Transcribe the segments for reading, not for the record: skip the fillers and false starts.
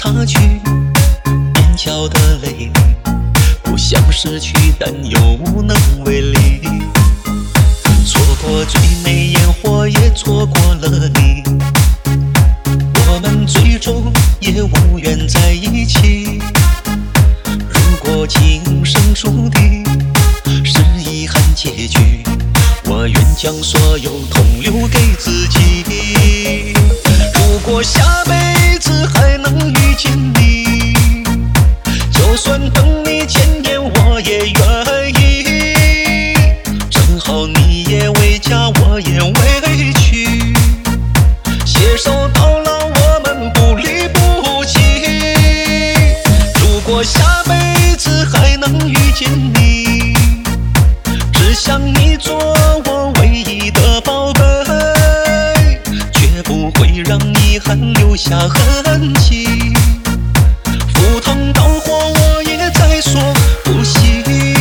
差距，眼角的泪不想失去，但又无能为力。错过最美烟火，也错过了你，我们最终也无缘在一起。如果今生注定是遗憾结局，我愿将所有痛留给自己。如果下辈子还能遇见你，就算等你1000年我也愿意。正好你也为家，我也委屈，携手到老，我们不离不弃。如果下辈子还能遇见你，只想你做我唯一的宝贝，绝不会让遗憾留下痕迹。赴汤蹈火，我也在所不惜。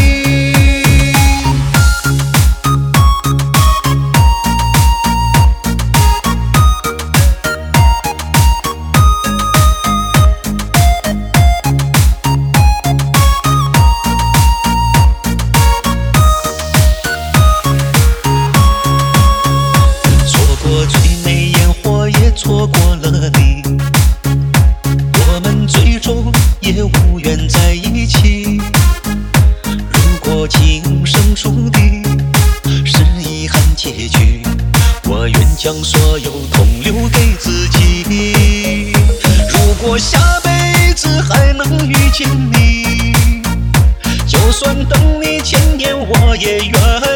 错过了你，我们最终也无缘在一起。如果今生注定是遗憾结局，我愿将所有痛留给自己。如果下辈子还能遇见你，就算等你1000年我也愿